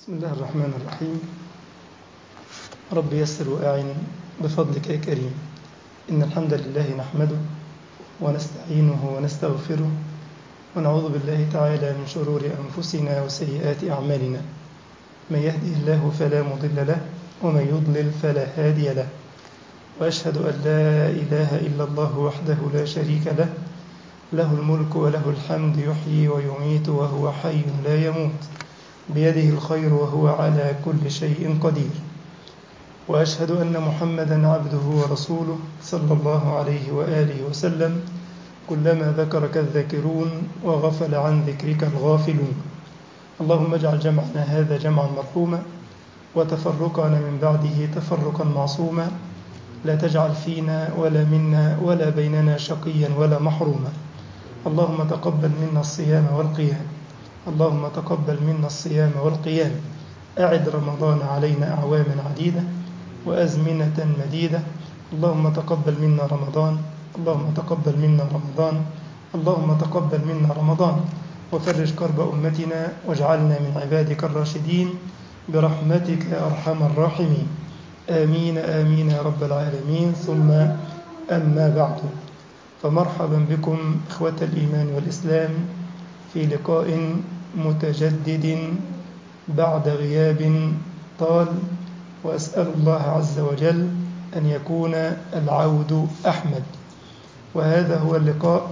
بسم الله الرحمن الرحيم. رب يسر وأعن بفضلك يا كريم. إن الحمد لله نحمده ونستعينه ونستغفره ونعوذ بالله تعالى من شرور أنفسنا وسيئات أعمالنا. من يهده الله فلا مضل له ومن يضلل فلا هادي له، وأشهد أن لا إله إلا الله وحده لا شريك له، له الملك وله الحمد، يحيي ويميت وهو حي لا يموت، بيده الخير وهو على كل شيء قدير. وأشهد أن محمدا عبده ورسوله صلى الله عليه وآله وسلم. كلما ذكرك الذاكرون وغفل عن ذكرك الغافلون. اللهم اجعل جمعنا هذا جمعا مرحوما وتفرقنا من بعده تفرقا معصوما، لا تجعل فينا ولا منا ولا بيننا شقيا ولا محروما. اللهم تقبل منا الصيام والقيام، اللهم تقبل منا الصيام والقيام. أعد رمضان علينا أعواما عديدة وأزمنة مديدة. اللهم تقبل منا رمضان، اللهم تقبل منا رمضان، اللهم تقبل منا رمضان، وفرج كرب أمتنا واجعلنا من عبادك الراشدين برحمتك يا أرحم الراحمين. آمين آمين يا رب العالمين. ثم أما بعد، فمرحبا بكم إخوة الإيمان والإسلام في لقاء متجدد بعد غياب طال، وأسأل الله عز وجل أن يكون العود أحمد. وهذا هو اللقاء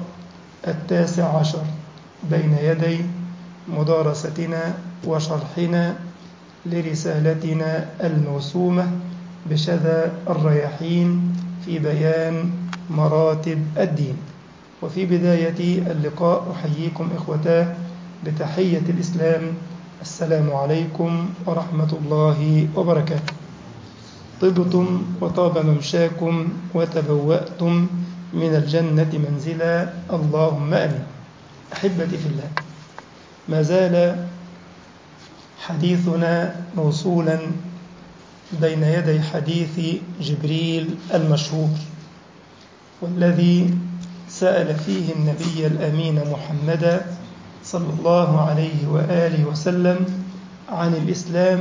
19 بين يدي مدارستنا وشرحنا لرسالتنا الموسومة بشذا الرياحين في بيان مراتب الدين. وفي بداية اللقاء أحييكم إخوتاه بتحية الإسلام: السلام عليكم ورحمة الله وبركاته. طبتم وطاب ممشاكم وتبوأتم من الجنة منزلا، اللهم آمين. أحبتي في الله، ما زال حديثنا موصولا بين يدي حديث جبريل المشهور، والذي سأل فيه النبي الأمين محمدا صلى الله عليه وآله وسلم عن الإسلام،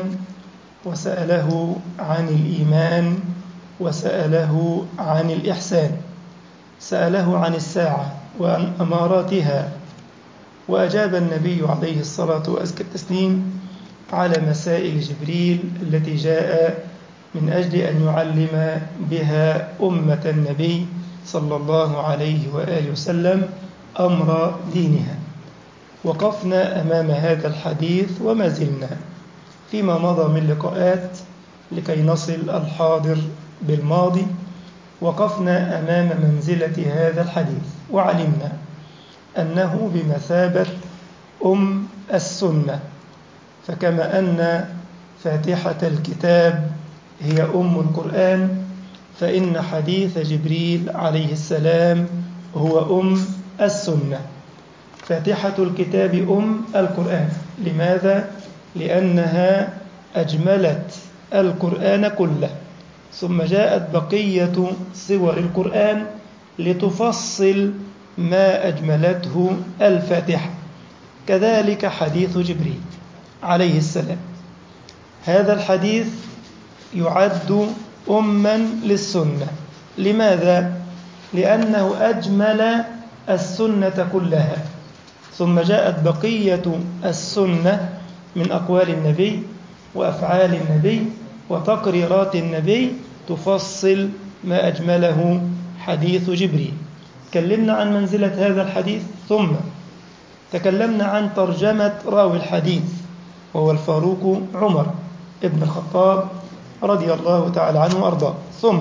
وسأله عن الإيمان، وسأله عن الإحسان. سأله عن الساعة وعن أماراتها، وأجاب النبي عليه الصلاة والتسليم على مسائل جبريل التي جاء من أجل أن يعلم بها أمة النبي صلى الله عليه وآله وسلم أمر دينها. وقفنا أمام هذا الحديث وما زلنا فيما مضى من لقاءات لكي نصل الحاضر بالماضي. وقفنا أمام منزلة هذا الحديث وعلمنا أنه بمثابة أم السنة، فكما أن فاتحة الكتاب هي أم القرآن، فإن حديث جبريل عليه السلام هو أم السنة. فاتحة الكتاب أم القرآن. لماذا؟ لأنها أجملت القرآن كله، ثم جاءت بقية سور القرآن لتفصل ما أجملته الفاتحة. كذلك حديث جبريل عليه السلام، هذا الحديث يعد أماً للسنة. لماذا؟ لأنه أجمل السنة كلها، ثم جاءت بقية السنة من أقوال النبي وأفعال النبي وتقريرات النبي تفصل ما أجمله حديث جبريل. تكلمنا عن منزلة هذا الحديث، ثم تكلمنا عن ترجمة راوي الحديث وهو الفاروق عمر ابن الخطاب رضي الله تعالى عنه وأرضاه، ثم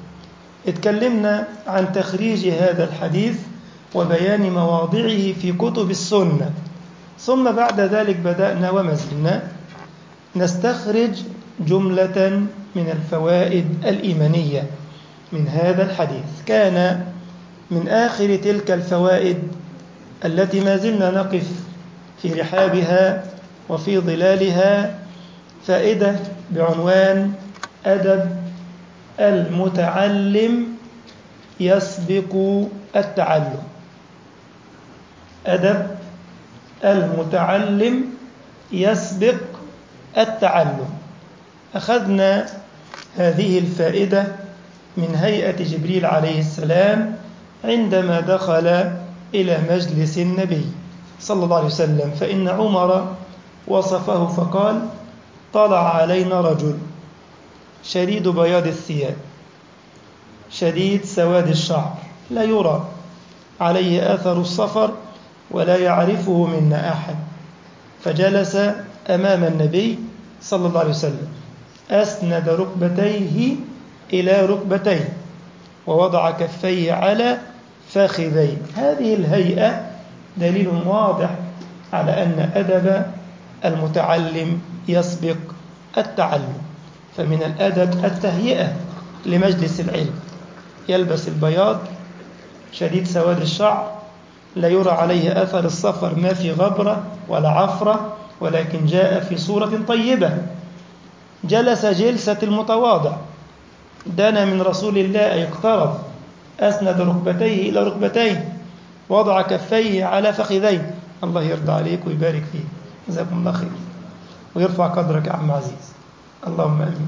اتكلمنا عن تخريج هذا الحديث وبيان مواضعه في كتب السنة، ثم بعد ذلك بدأنا وما زلنا نستخرج جملة من الفوائد الإيمانية من هذا الحديث. كان من آخر تلك الفوائد التي ما زلنا نقف في رحابها وفي ظلالها فائدة بعنوان: أدب المتعلم يسبق التعلم. أدب المتعلم يسبق التعلم. أخذنا هذه الفائدة من هيئة جبريل عليه السلام عندما دخل إلى مجلس النبي صلى الله عليه وسلم، فإن عمر وصفه فقال: طلع علينا رجل شديد بياض الثياب شديد سواد الشعر، لا يرى عليه آثر السفر ولا يعرفه منا أحد، فجلس أمام النبي صلى الله عليه وسلم، أسند ركبتيه إلى ركبتيه ووضع كفيه على فخذيه. هذه الهيئة دليل واضح على أن أدب المتعلم يسبق التعلم. فمن الأدب التهيئة لمجلس العلم، يلبس البياض شديد سواد الشعر، لا يرى عليه أثر السفر، ما في غبرة ولا عفرة، ولكن جاء في صورة طيبة. جلس جلسة المتواضع، دنا من رسول الله أي اقترب، أسند ركبتيه إلى ركبتيه، وضع كفيه على فخذيه. الله يرضى عليك ويبارك فيك، جزاكم الله خير ويرفع قدرك يا عم عزيز، اللهم آمين.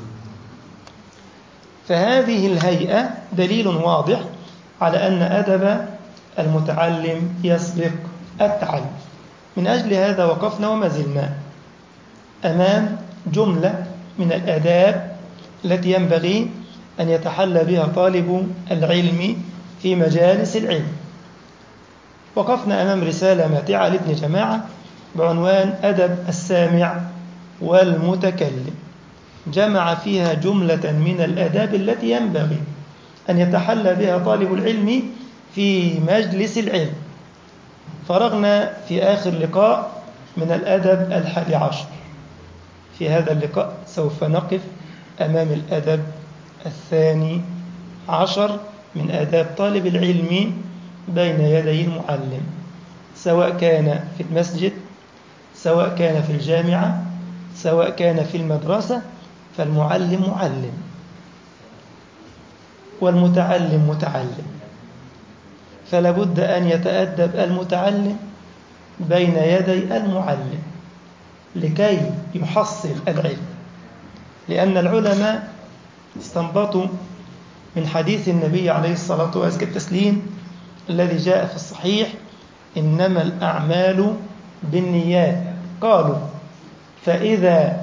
فهذه الهيئة دليل واضح على أن أدب المتعلم يسبق التعلم. من أجل هذا وقفنا وما زلنا أمام جملة من الآداب التي ينبغي أن يتحلى بها طالب العلم في مجالس العلم. وقفنا أمام رسالة ماتعة لابن جماعة بعنوان أدب السامع والمتكلم، جمع فيها جملة من الآداب التي ينبغي أن يتحلى بها طالب العلم في مجلس العلم. فرغنا في آخر لقاء من الأدب 11. في هذا اللقاء سوف نقف أمام الأدب 12 من آداب طالب العلم بين يدي المعلم، سواء كان في المسجد، سواء كان في الجامعة، سواء كان في المدرسة، فالمعلم معلم والمتعلم متعلم، فلا بد أن يتأدب المتعلم بين يدي المعلم لكي يحصل العلم. لأن العلماء استنبطوا من حديث النبي عليه الصلاة والتسليم الذي جاء في الصحيح: إنما الأعمال بالنيات. قالوا: فإذا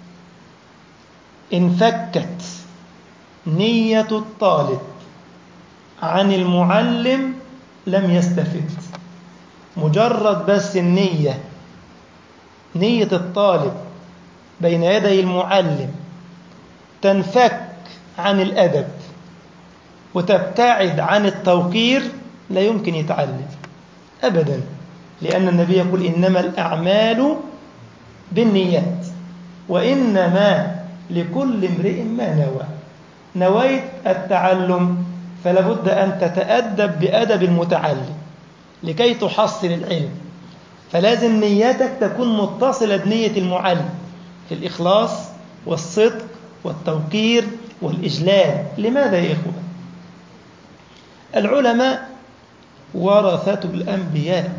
انفكت نية الطالب عن المعلم لم يستفد. مجرد بس النية، نية الطالب بين يدي المعلم تنفك عن الأدب وتبتعد عن التوقير، لا يمكن يتعلم أبدا. لأن النبي يقول: إنما الأعمال بالنيات وإنما لكل امرئ ما نوى. نويت التعلم فلا بد أن تتأدب بأدب المتعلم لكي تحصل العلم، فلازم نيتك تكون متصلة بنية المعلم في الإخلاص والصدق والتوقير والإجلال. لماذا يا إخوة؟ العلماء ورثة الأنبياء،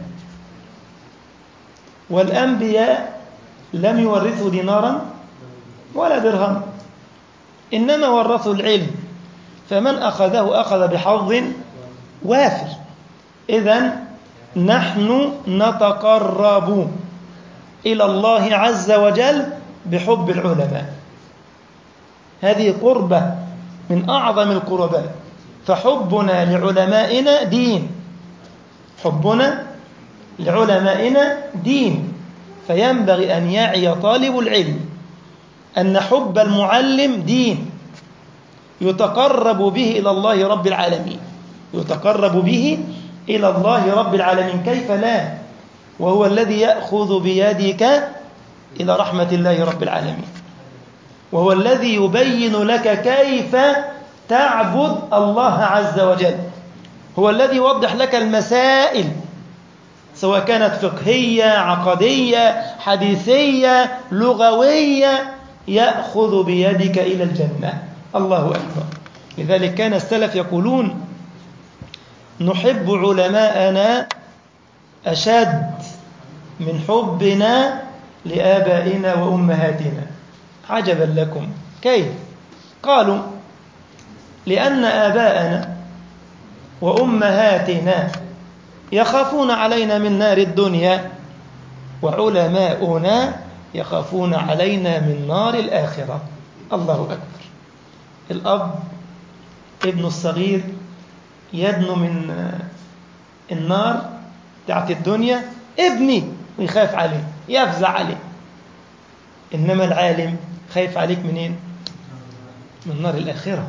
والأنبياء لم يورثوا دينارا ولا درهم، إنما ورثوا العلم، فمن أخذه أخذ بحظ وافر. إذن نحن نتقرب إلى الله عز وجل بحب العلماء، هذه قربة من أعظم القربات. فحبنا لعلمائنا دين، حبنا لعلمائنا دين. فينبغي أن يعي طالب العلم أن حب المعلم دين يتقرب به إلى الله رب العالمين، يتقرب به إلى الله رب العالمين. كيف لا؟ وهو الذي يأخذ بيدك إلى رحمة الله رب العالمين، وهو الذي يبين لك كيف تعبد الله عز وجل، هو الذي يوضح لك المسائل سواء كانت فقهية، عقدية، حديثية، لغوية، يأخذ بيدك إلى الجنة. الله أكبر. لذلك كان السلف يقولون: نحب علماءنا أشد من حبنا لآبائنا وأمهاتنا. عجبا لكم، كيف؟ قالوا لأن آباءنا وأمهاتنا يخافون علينا من نار الدنيا، وعلماؤنا يخافون علينا من نار الآخرة. الله أكبر. الأب ابنه الصغير يدنو من النار بتاعت الدنيا، ابني، ويخاف عليه، يفزع عليه. إنما العالم خايف عليك منين؟ من نار الآخرة.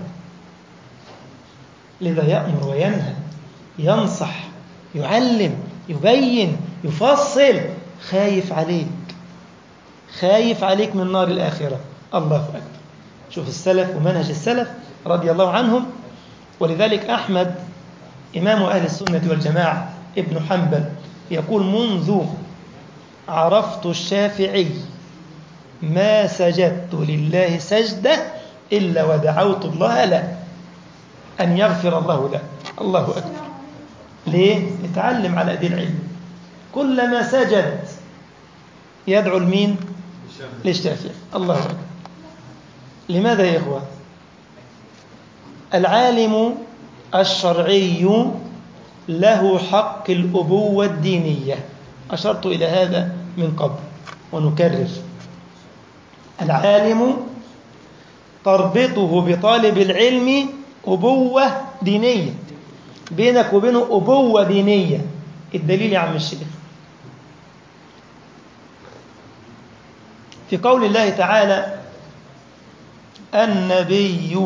لذا يأمر وينهى، ينصح، يعلم، يبين، يفصل، خايف عليك، خايف عليك من نار الآخرة. الله أكبر. شوف السلف ومنهج السلف رضي الله عنهم. ولذلك أحمد إمام أهل السنة والجماعة ابن حنبل يقول: منذ عرفت الشافعي ما سجدت لله سجدة إلا ودعوت الله له أن يغفر الله له. الله أكبر. ليه؟ اتعلم على أيدي العلم. كلما سجد يدعو لمين؟ للشافعي. الله أكبر. لماذا يا إخوة؟ العالم الشرعي له حق الأبوة الدينية. أشرت إلى هذا من قبل ونكرر. العالم تربطه بطالب العلم أبوة دينية، بينك وبينه أبوة دينية. الدليل يا عم الشيخ في قول الله تعالى: النبي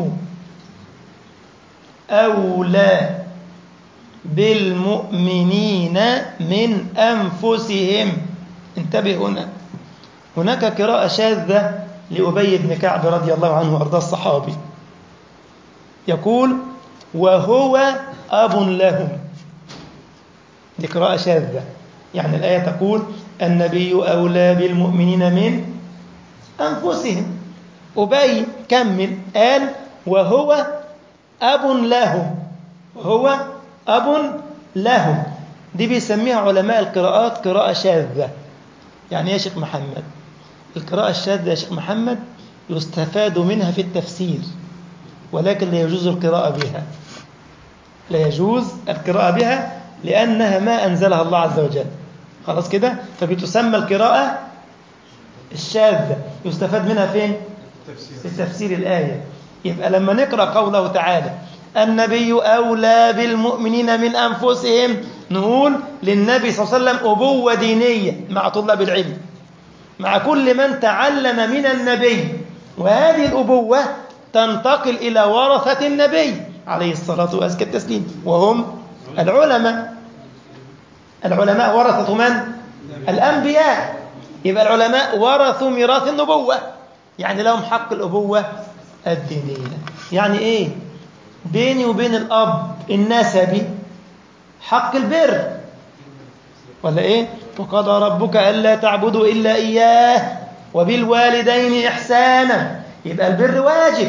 أولى بالمؤمنين من أنفسهم. انتبه هنا، هناك قراءة شاذة لأبي بن كعب رضي الله عنه وأرضاه الصحابي، يقول: وهو أب لهم. دي قراءة شاذة، يعني الآية تقول: النبي أولى بالمؤمنين من أنفسهم. أبي كمل قال: وهو أب لهم، هو أب لهم. دي بيسميها علماء القراءات قراءة شاذة. يعني يا شيخ محمد القراءة الشاذة يا شيخ محمد يستفاد منها في التفسير، ولكن لا يجوز القراءة بها، لا يجوز القراءة بها لأنها ما أنزلها الله عز وجل. خلاص كده؟ فبتسمى القراءة الشاذة. يستفاد منها فين؟ في تفسير الآية. يبقى لما نقرأ قوله تعالى: النبي أولى بالمؤمنين من أنفسهم، نقول للنبي صلى الله عليه وسلم أبوة دينية مع طلاب العلم، مع كل من تعلم من النبي. وهذه الأبوة تنتقل إلى ورثة النبي عليه الصلاة وأزكى التسليم، وهم العلماء. العلماء ورثة من؟ الأنبياء. يبقى العلماء ورثوا ميراث النبوة، يعني لهم حق الأبوة الدينية. يعني إيه؟ بيني وبين الأب النسبي حق البر، ولا إيه؟ وقضى ربك ألا تعبدوا إلا إياه وبالوالدين إحسانا. يبقى البر واجب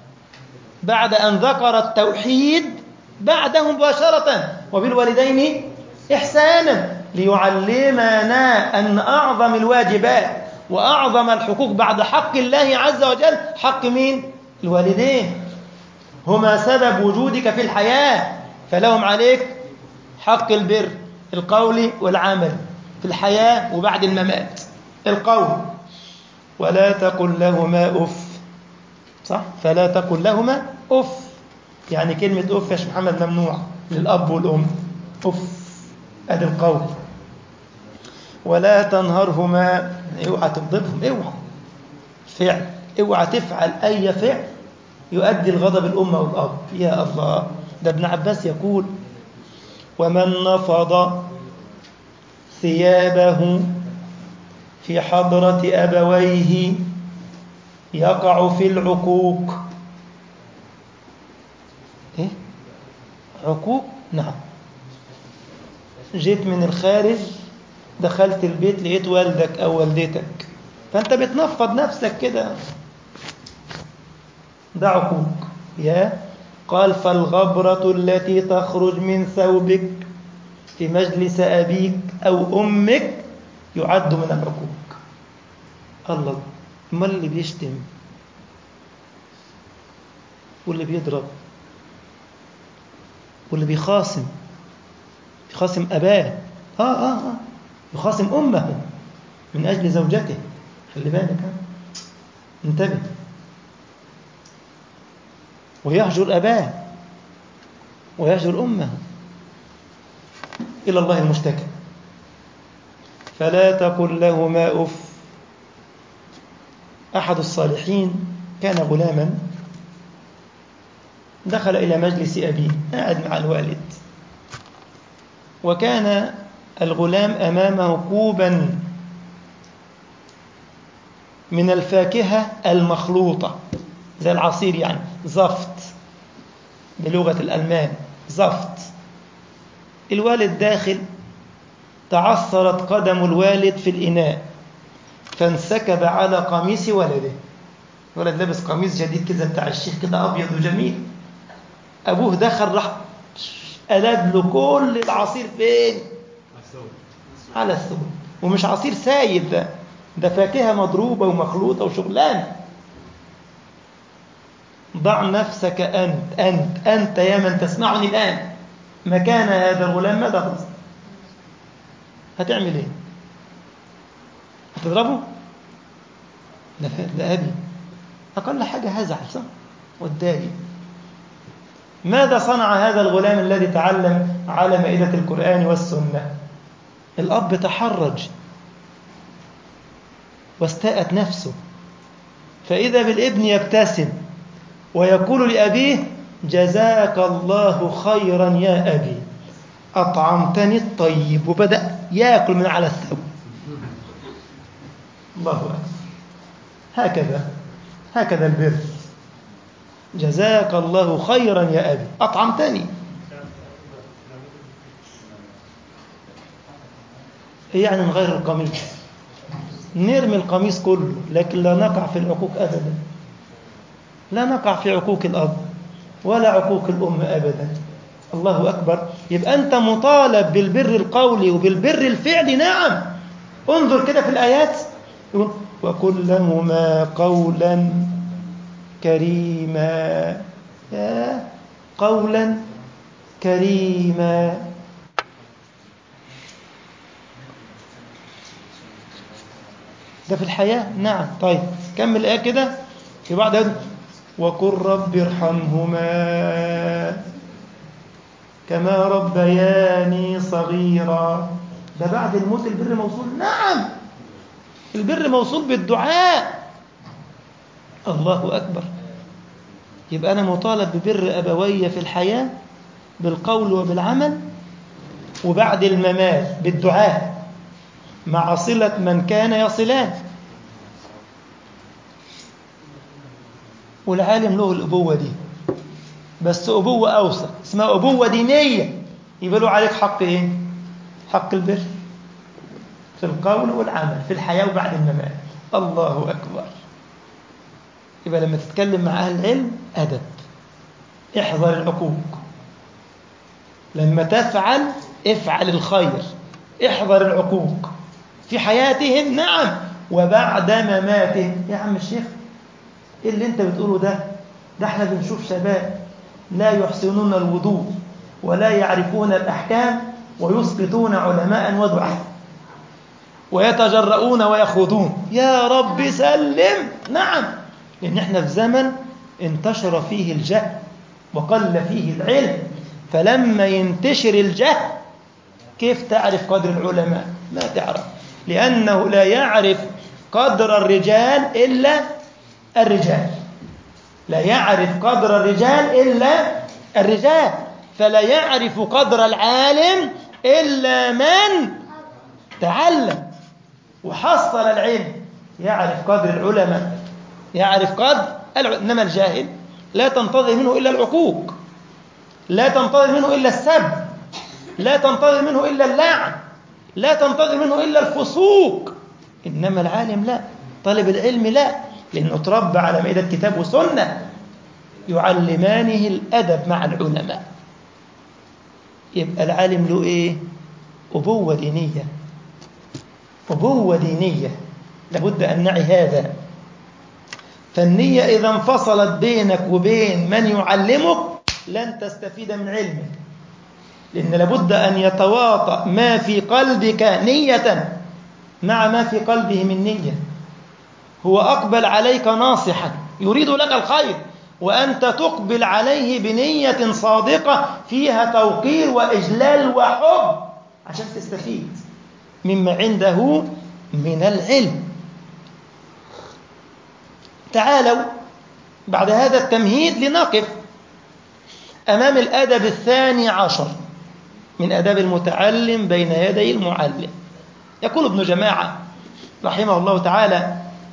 بعد أن ذكر التوحيد بعده مباشرة: وبالوالدين إحسانا، ليعلمنا أن أعظم الواجبات وأعظم الحقوق بعد حق الله عز وجل حق مين؟ الوالدين. هما سبب وجودك في الحياة، فلهم عليك حق البر القول والعمل في الحياة وبعد الممات. القول: ولا تقل لهما أف. صح؟ فلا تقل لهما أف، يعني كلمة أف يا شيخ محمد ممنوع للأب والأم. أف، أدي القول. ولا تنهرهما، اوعى تغضبهم، اوعى فعل، اوعى تفعل أي فعل يؤدي الغضب الأم والأب. يا الله، ده ابن عباس يقول: ومن نفض ثيابه في حضرة أبويه يقع في العقوق. إيه؟ عقوق؟ نعم. جيت من الخارج، دخلت البيت لقيت والدك أو والدتك، فأنت بتنفض نفسك كده، ده عقوق. يا قال: فالغبرة التي تخرج من ثوبك في مجلس أبيك أو أمك يعد من العقوق. الله، امال اللي بيشتم واللي بيضرب واللي بيخاصم أباه، يخاصم أمه من أجل زوجته، خلي بالك، انتبه، ويهجر أباه ويهجر أمه، إلى الله المشتكى. فلا تقل لهما أف. أحد الصالحين كان غلاما دخل إلى مجلس أبيه، قاعد مع الوالد، وكان الغلام أمامه كوبا من الفاكهة المخلوطة زي العصير، يعني زفت بلغة الألمان، زفت. الوالد داخل، تعثرت قدم الوالد في الإناء فانسكب على قميص ولده. الولد لابس قميص جديد كده بتاع الشيخ كده أبيض وجميل. أبوه دخل راح قلب له كل العصير فين؟ على الثوب. ومش عصير سايب، ده فاكهة مضروبة ومخلوطة وشغلانة. ضع نفسك أنت يا من تسمعني الآن مكان هذا الغلام، ماذا تصنع؟ هتعمل إيه؟ هتضربه؟ لا أبي، أقل حاجة هزعل صح؟ والداري. ماذا صنع هذا الغلام الذي تعلم على مائدة القرآن والسنة؟ الأب تحرج واستاءت نفسه، فإذا بالابن يبتسم ويقول لأبيه: جزاك الله خيرا يا أبي، أطعمتني الطيب، وبدأ يأكل من على الثوب. الله أكبر. هكذا البر. جزاك الله خيرا يا أبي، أطعمتني. يعني نغير القميص، نرمي القميص كله، لكن لا نقع في العقوق أبدا، لا نقع في عقوق الأب ولا عقوق الأم أبدا. الله أكبر. يبقى أنت مطالب بالبر القولي وبالبر الفعلي. نعم، انظر كده في الآيات، وقل لهما قولا كريما. يا قولا كريما. ده في الحياة. نعم. طيب كمل الآية كده في بعض هذا: وقل رب ارحمهما كما ربياني صغيرا. ده بعد الموت البر موصول. نعم، البر موصول بالدعاء. الله أكبر. يبقى أنا مطالب ببر أبوي في الحياة بالقول وبالعمل، وبعد الممات بالدعاء، مع صلة من كان يصلان. والعالم له الأبوة دي، بس أبوة أوسط، اسمها أبوة دينية. يبقى له عليك حق إيه؟ حق البر في القول والعمل في الحياة وبعد الممات. الله أكبر. يبقى لما تتكلم مع أهل العلم أدب، احذر العقوق. لما تفعل افعل الخير، احذر العقوق في حياتهم. نعم، وبعد مماتهم. يا عم الشيخ، إيه اللي انت بتقوله ده احنا بنشوف شباب لا يحسنون الوضوء ولا يعرفون الأحكام ويسقطون علماء ودعاء ويتجرؤون ويخوضون. يا رب سلم. نعم، لأن احنا في زمن انتشر فيه الجهل وقل فيه العلم، فلما ينتشر الجهل كيف تعرف قدر العلماء؟ ما تعرف، لأنه لا يعرف قدر الرجال إلا الرجال، لا يعرف قدر الرجال إلا الرجال، فلا يعرف قدر العالم إلا من تعلم وحصل العلم. يعرف قدر العلماء، يعرف قدر إنما الجاهل لا تنتظر منه إلا العقوق، لا تنتظر منه إلا السب، لا تنتظر منه إلا اللعن، لا تنتظر منه إلا الفسوق. إنما العالم لا، طالب العلم لا، لأنه تربى على مائدة كتاب وسنة يعلمانه الأدب مع العلماء. يبقى العالم له إيه؟ أبوة دينية، أبوة دينية. لابد أن نعي هذا. فالنية إذا انفصلت بينك وبين من يعلمك لن تستفيد من علمك، لأن لابد أن يتواطأ ما في قلبك نية مع ما في قلبه من نية. هو أقبل عليك ناصحا يريد لك الخير، وأنت تقبل عليه بنية صادقة فيها توقير وإجلال وحب عشان تستفيد مما عنده من العلم. تعالوا بعد هذا التمهيد لنقف أمام الأدب 12 من أداب المتعلم بين يدي المعلم. يقول ابن جماعة رحمه الله تعالى: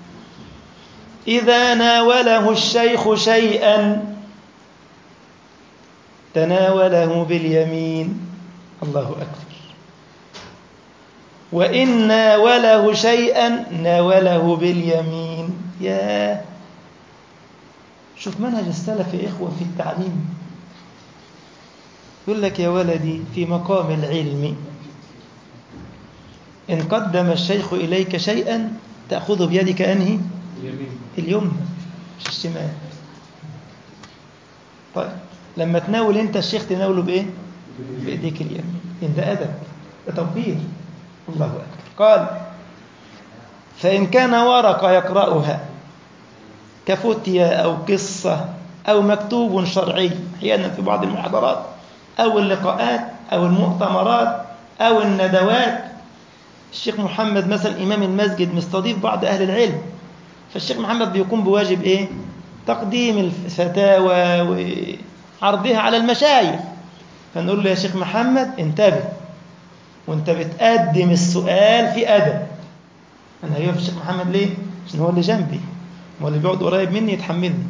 إذا ناوله الشيخ شيئا تناوله باليمين. الله أكبر. وإن ناوله شيئا ناوله باليمين. يا شوف منهج السلف يا إخوة في التعليم. يقول لك: يا ولدي في مقام العلم إن قدم الشيخ إليك شيئا تأخذه بيدك أنهي؟ اليمنى مش الشمال. طيب لما تناول أنت الشيخ تناوله بإيه؟ بإيديك اليمين. إن ده أدب، ده توقير. الله أكبر. قال: فإن كان ورقة يقرأها كفتية أو قصة أو مكتوب شرعي، أحيانا في بعض المحاضرات أو اللقاءات أو المؤتمرات أو الندوات، الشيخ محمد مثلا إمام المسجد مستضيف بعض أهل العلم، فالشيخ محمد بيقوم بواجب إيه؟ تقديم الفتاوى وعرضها على المشايخ. فنقول له: يا شيخ محمد انتبه، وانت بتقدم السؤال في أدب. أنا هيقف الشيخ محمد ليه؟ عشان هو اللي جنبي، هو اللي بيقعد قريب مني يتحملني،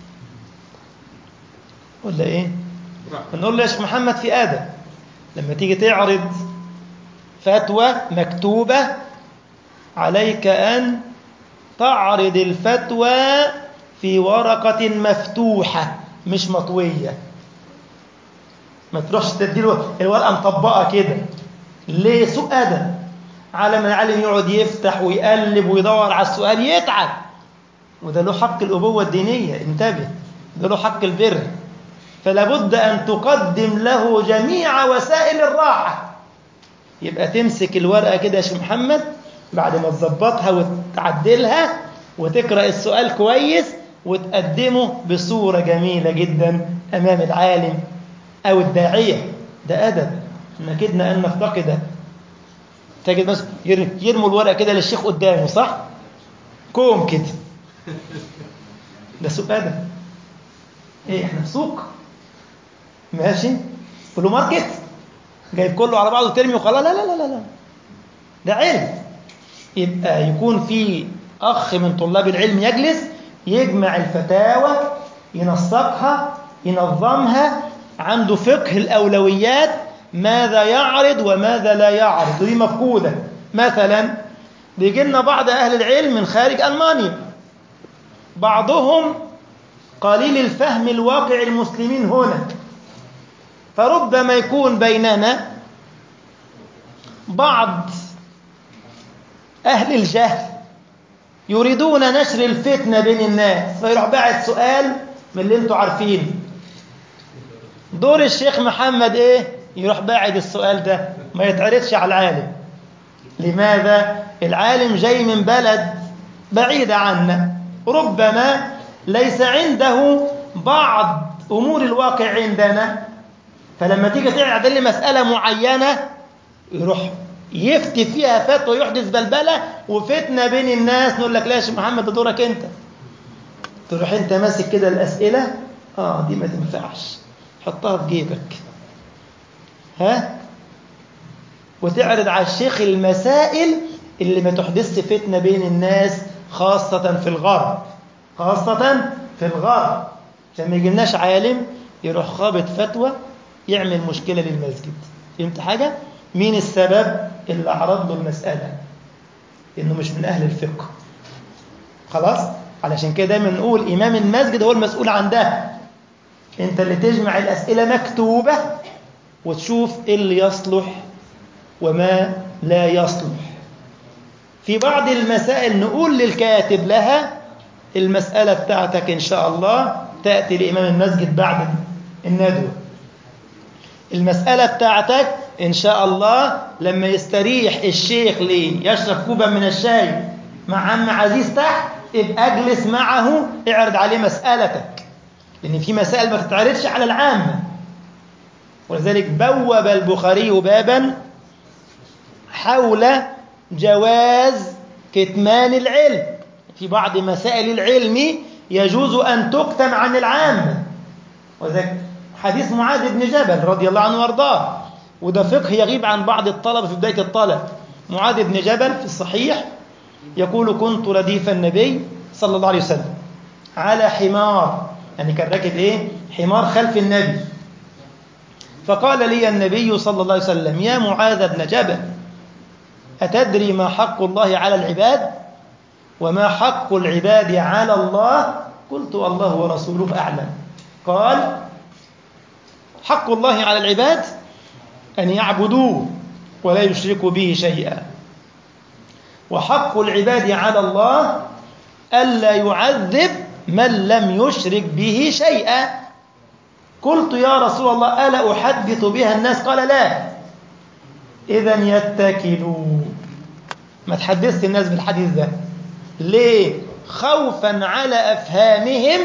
ولا إيه؟ فنقول له: يا شيخ محمد في أدب، لما تيجي تعرض فتوى مكتوبة عليك أن تعرض الفتوى في ورقة مفتوحة مش مطوية. ما تروحش تديله الورقة مطبقة كده. ليه؟ سوء أدب. على ما العالم يقعد يفتح ويقلب ويدور على السؤال يتعب، وده له حق الأبوة الدينية. انتبه، ده له حق البر. فلا بد أن تقدم له جميع وسائل الراحة. يبقى تمسك الورقة كده يا شيخ محمد بعد ما تظبطها وتعدلها وتقرأ السؤال كويس وتقدمه بصورة جميلة جدا أمام العالم أو الداعية. ده أدب نكدنا أن نفتقده. تجد مثلا يرموا الورقة كده للشيخ قدامه، صح؟ كوم كده. ده سوء أدب. إيه إحنا في سوق ماشي كله ماركت جايب كله على بعضه ترمي وخلاص؟ لا لا لا لا، ده علم. يبقى يكون في أخ من طلاب العلم يجلس يجمع الفتاوى ينسقها ينظمها، عنده فقه الأولويات، ماذا يعرض وماذا لا يعرض. دي مفقودة. مثلا بيجي لنا بعض أهل العلم من خارج ألمانيا، بعضهم قليل الفهم الواقع المسلمين هنا، فربما يكون بيننا بعض أهل الجهل يريدون نشر الفتنة بين الناس، فيروح باعت سؤال من اللي انتوا عارفينه. دور الشيخ محمد ايه؟ يروح باعت السؤال ده ما يتعرضش على العالم. لماذا؟ العالم جاي من بلد بعيدة عنا، ربما ليس عنده بعض أمور الواقع عندنا، فلما تيجي تعدل لي مسألة معينة يروح يفتي فيها فتوى يحدث بلبلة وفتنة بين الناس. نقول لك: لا يا شيخ محمد ده دورك انت. تروح انت ماسك كده الأسئلة، دي ما تنفعش، حطها في جيبك، وتعرض على الشيخ المسائل اللي ما تحدث فتنة بين الناس، خاصة في الغرب، خاصة في الغرب، عشان ما يجيلناش عالم يروح خابط فتوى يعمل مشكلة للمسجد. فهمت حاجة؟ مين السبب؟ اللي عرض له المسألة إنه مش من أهل الفقه. خلاص؟ علشان كده دايما نقول إمام المسجد هو المسؤول عن ده. أنت اللي تجمع الأسئلة مكتوبة وتشوف إيه اللي يصلح وما لا يصلح. في بعض المسائل نقول للكاتب لها المسألة بتاعتك إن شاء الله تأتي لإمام المسجد بعد الندوة، المسألة بتاعتك إن شاء الله لما يستريح الشيخ يشرب كوبا من الشاي مع عم عزيز تحت ابقى اجلس معه اعرض عليه مسألتك، لأن في مسائل ما تتعرضش على العامة. ولذلك بوب البخاري بابا حول جواز كتمان العلم. في بعض مسائل العلم يجوز أن تكتم عن العامة، وذلك حديث معاذ بن جبل رضي الله عنه وارضاه، وده فقه يغيب عن بعض الطلبة في بداية الطلب. معاذ بن جبل في الصحيح يقول كنت رديف النبي صلى الله عليه وسلم على حمار، يعني كان راكب حمار خلف النبي، فقال لي النبي صلى الله عليه وسلم يا معاذ بن جبل أتدري ما حق الله على العباد وما حق العباد على الله؟ قلت الله ورسوله أعلم. قال حق الله على العباد أن يعبدوه ولا يشركوا به شيئا، وحق العباد على الله ألا يعذب من لم يشرك به شيئا. قلت يا رسول الله ألا أحدث بها الناس؟ قال لا. إذن يتكلوا، ما تحدثت الناس بالحديث ده ليه؟ خوفا على أفهامهم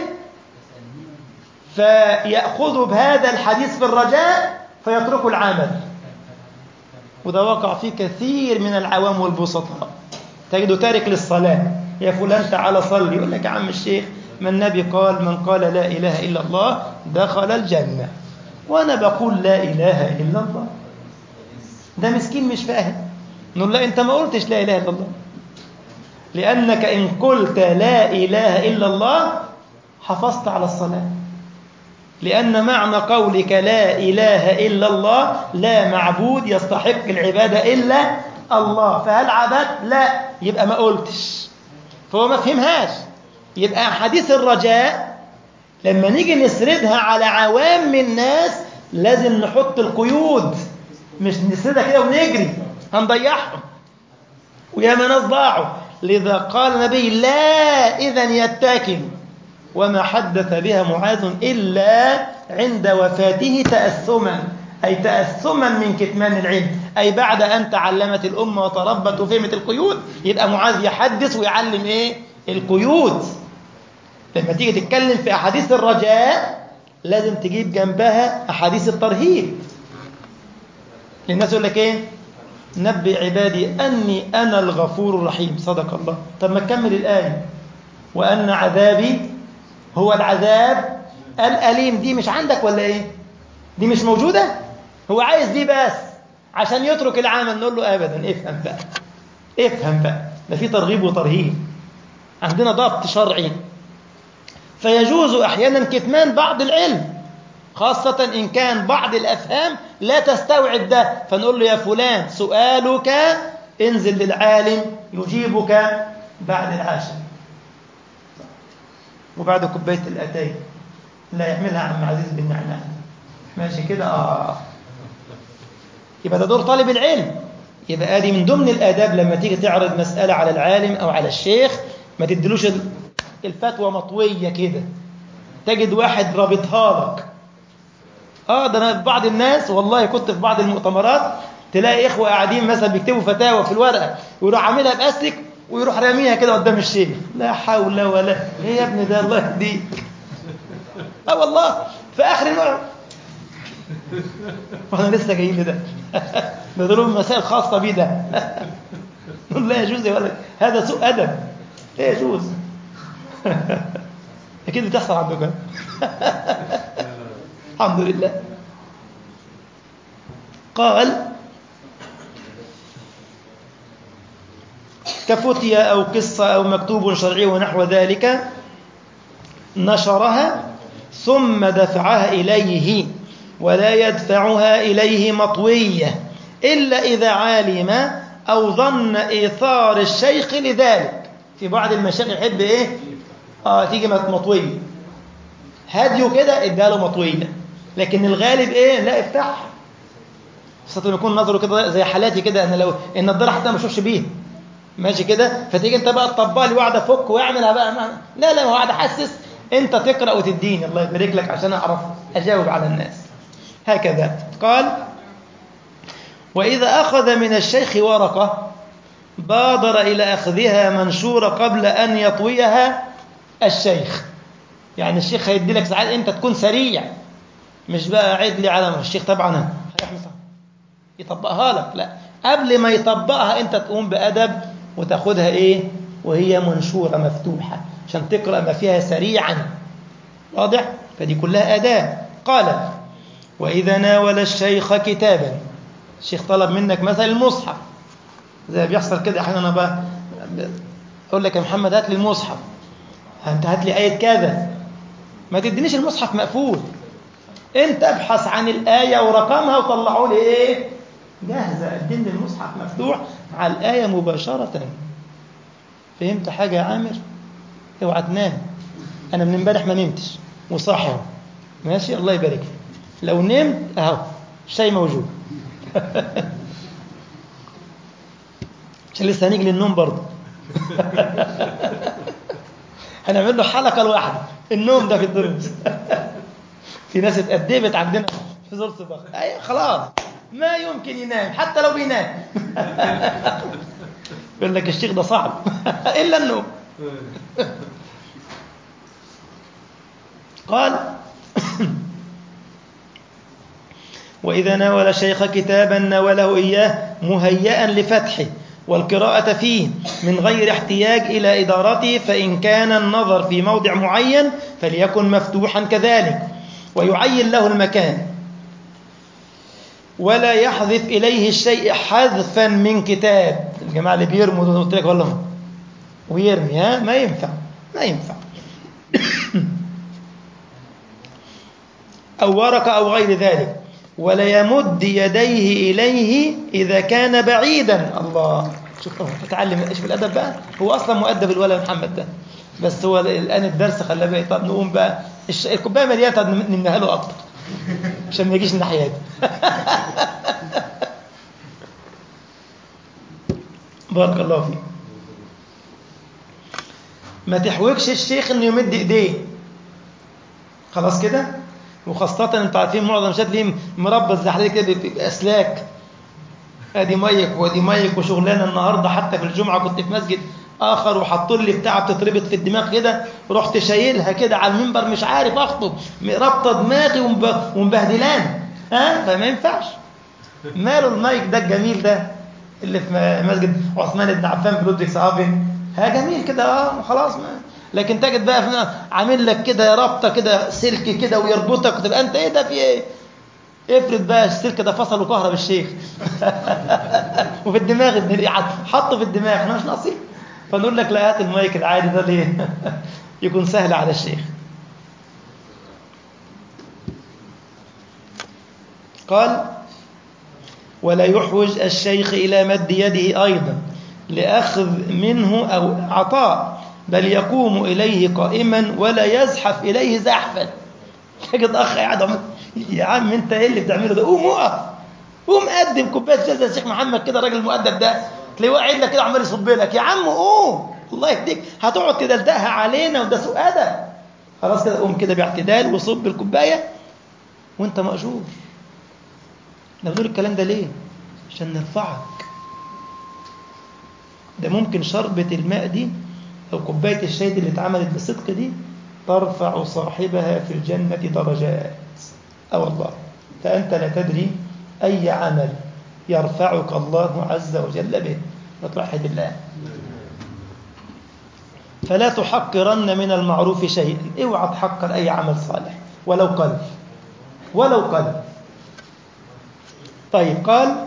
فيأخذوا بهذا الحديث في الرجاء فيتركوا العمل. وده وقع فيه كثير من العوام والبسطاء، تجده تارك للصلاة، يا فلان تعالى صلي، يقول لك يا عم الشيخ ما النبي قال من قال لا إله إلا الله دخل الجنة، وأنا بقول لا إله إلا الله. ده مسكين مش فاهم، نقول لا أنت ما قلتش لا إله إلا الله، لأنك إن قلت لا إله إلا الله حافظت على الصلاة، لأن معنى قولك لا إله إلا الله لا معبود يستحق العبادة إلا الله، فهل عبدت؟ لا، يبقى ما قلتش، فهو ما فهمهاش. يبقى حديث الرجاء لما نيجي نسردها على عوام الناس لازم نحط القيود، مش نسردها كده ونجري هنضيعهم، وياما ناس ضاعوا. لذا قال النبي لا إذن يتكل، وما حدث بها معاذ إلا عند وفاته تأثما، أي تأثما من كتمان العلم، أي بعد أن تعلمت الأمة وتربت وفهمت القيود يبقى معاذ يحدث ويعلم القيود. لما تيجي تتكلم في أحاديث الرجاء لازم تجيب جنبها أحاديث الترهيب. الناس يقول لك نبئ عبادي أني أنا الغفور الرحيم، صدق الله. طب ما تكمل الآية وأن عذابي هو العذاب الأليم، دي مش عندك ولا دي مش موجودة؟ هو عايز دي بس عشان يترك العمل. نقول له أبدا، افهم بقى، ده في ترغيب وترهيب، عندنا ضبط شرعي. فيجوز أحيانا كتمان بعض العلم، خاصة إن كان بعض الأفهام لا تستوعب ده، فنقول له يا فلان سؤالك انزل للعالم يجيبك بعد العاشر، وبعد كوباية الأتاي لا يعملها عم عزيز بن نعناع، ماشي كده؟ يبقى ده دور طالب العلم. يبقى ادي من ضمن الآداب لما تيجي تعرض مسألة على العالم أو على الشيخ ما تدلوش الفتوى مطوية كده، تجد واحد رابطها لك. ده أنا بعض الناس والله كنت في بعض المؤتمرات تلاقي إخوة قاعدين مثلا بيكتبوا فتاوى في الورقة ويروح عاملها بأسلك ويروح راميها كده قدام الشيخ، لا حول ولا ايه يا ابني ده، الله يهديك. والله في آخر النوع واحنا لسه جايين لده ده دول مسائل خاصة بيه ده لا يجوز يا ولد، هذا سوء أدب، لا يجوز أكيد بتحصل عندك الحمد لله. قال كفتية أو قصة أو مكتوب شرعي ونحو ذلك نشرها ثم دفعها إليه، ولا يدفعها إليه مطوية إلا إذا علم أو ظن إيثار الشيخ لذلك. في بعض المشايخ يحب تيجي مطوية، هديه كده اداله مطوية، لكن الغالب لا افتحها، خاصة يكون نظره كده زي حالاتي كده، أنا لو النضارة حتى ما اشوفش بيها ماشي كده، فتيجي انت بقى تطبق لي واحده فك واعملها بقى لا لا، واحده حسس، انت تقرا وتديني، الله يبارك لك عشان اعرف اجاوب على الناس. هكذا قال: واذا اخذ من الشيخ ورقه بادر الى اخذها منشوره قبل ان يطويها الشيخ. يعني الشيخ هيدي لك ساعات انت تكون سريع، مش بقى قاعد لي على الشيخ طبعا يطبقها لك، لا، قبل ما يطبقها انت تقوم بأدب وتاخدها ايه وهي منشورة مفتوحة عشان تقرأ ما فيها سريعا. واضح؟ فدي كلها أداة. قال: وإذا ناول الشيخ كتابا، الشيخ طلب منك مثلا المصحف، زي بيحصل كده احيانا، انا بقى اقول لك يا محمد هات لي المصحف، انت هات لي آية كذا، ما تدينيش المصحف مقفول، انت ابحث عن الآية ورقمها وطلعوا لي ايه جاهزة، قدم لي المصحف مفتوح على الآية مباشرة. فهمت حاجة يا عامر؟ اوعى تنام، انا من امبارح ما نمتش وصاحي اهو، ماشي، الله يبارك فيك. لو نمت اهو الشاي موجود. عشان لسه هنيجي للنوم برضه. هنعمل له حلقة لوحده النوم ده في الدروس. في ناس اتأدبت عندنا في زور سباق، اي خلاص ما يمكن ينام حتى لو بينام. يقول لك الشيخ ده صعب. إلا النوم. قال: وإذا ناول الشيخ كتابا ناوله إياه مهيئا لفتحه والقراءة فيه من غير احتياج إلى إدارته، فإن كان النظر في موضع معين فليكن مفتوحا كذلك، ويعين له المكان، ولا يحذف إليه الشيء حذفا من كتاب. الجماعة اللي بيرموا قلت لك والله ويرمي، ما ينفع، ما ينفع. أو ورقة أو غير ذلك، ولا يمد يديه إليه إذا كان بعيدا. الله، شوف اتعلم، شوف الأدب بقى، هو أصلا مؤدب الولد محمد ده، بس هو الآن الدرس خلاه بقى. طب نقوم بقى الكوباية مليانة، طب نمنها له أكتر عشان ما يجيش الناحية دي. بارك الله فيك. ما تحوجش الشيخ انه يمد ايديه، خلاص كده. وخاصة انتوا عارفين معظم شات ليه مربى الزحلية كده بأسلاك، ادي مايك ودي مايك وشغلانه. النهارده حتى في الجمعة كنت في مسجد آخر وحطوا لي بتاعة بتتربط في الدماغ كده، رحت شايلها كده على المنبر مش عارف أخطب، رابطة دماغي ومبهدلان، فما ينفعش. ماله المايك ده الجميل ده اللي في مسجد عثمان بن عفان في لودفيك سهافن، جميل كده، خلاص. ما لكن تجد بقى عامل لك كده رابطة كده سلك كده ويربطك وتبقى انت ايه ده في ايه. افرض بقى السلك ده فصل وكهرب الشيخ. وفي الدماغ حطه في الدماغ، احنا مش ناقصين. فنقول لك لا، هات المايك العادي ده ليه. يكون سهل على الشيخ. قال: ولا يحوج الشيخ إلى مد يده أيضا لأخذ منه أو عطاء، بل يقوم إليه قائما ولا يزحف إليه زحفا. تجد أخ قاعد، يا عم أنت إيه اللي بتعمله ده؟ قوم وقف، قوم قدم كوباية شاي زي الشيخ محمد كده، الراجل المؤدب ده تلاقيه قاعد لك كده عمال يصب لك، يا عم قوم الله يهديك، هتقعد تدلدقها علينا وده سوء أدب. خلاص كده قوم كده باعتدال وصب الكوباية وأنت مأجور. احنا بنقول الكلام ده ليه؟ عشان نرفعك. ده ممكن شربة الماء دي أو كوباية الشاي اللي اتعملت بصدق دي ترفع صاحبها في الجنة درجات. والله، فأنت لا تدري أي عمل يرفعك الله عز وجل به، وتوحد الله. فلا تحقرن من المعروف شيئا، اوعى تحقر أي عمل صالح ولو قل، ولو قل. طيب، قال: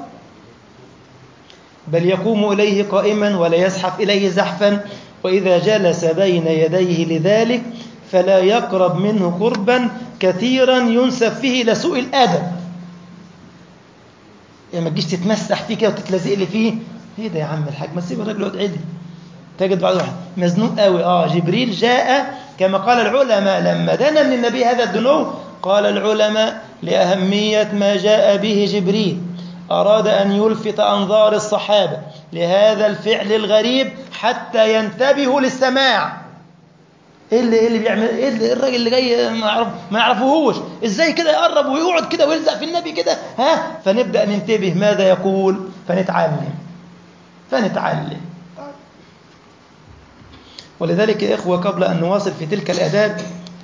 بل يقوم إليه قائما ولا يزحف إليه زحفا، وإذا جلس بين يديه لذلك فلا يقرب منه قربا كثيرا ينسب فيه إلى سوء الأدب. يعني ما تجيش تتمسح فيه كده وتتلزق لي فيه، ايه ده يا عم الحاج، ما تسيب الراجل يقعد عدل. تجد بعض واحد مزنوق قوي، جبريل جاء كما قال العلماء لما دنا من النبي هذا الدنو، قال العلماء لأهمية ما جاء به جبريل أراد أن يلفت أنظار الصحابة لهذا الفعل الغريب حتى ينتبهوا للسماع. ايه اللي بيعمل، ايه اللي الراجل اللي جاي ما يعرفوهوش، ازاي كده يقرب ويقعد كده ويلزق في النبي كده، فنبدأ ننتبه ماذا يقول، فنتعلم. ولذلك يا إخوة قبل أن نواصل في تلك الآداب،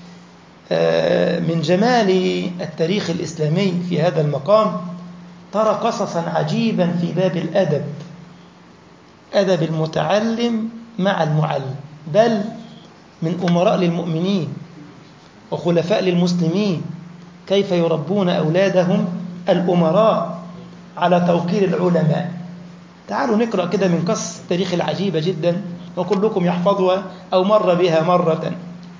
من جمال التاريخ الإسلامي في هذا المقام ترى قصصا عجيبا في باب الأدب، أدب المتعلم مع المعلم، بل من أمراء للمؤمنين وخلفاء للمسلمين كيف يربون أولادهم الأمراء على توقير العلماء. تعالوا نقرأ كده من قصص التاريخ العجيبة جدا وكلكم يحفظها أو مر بها مرة.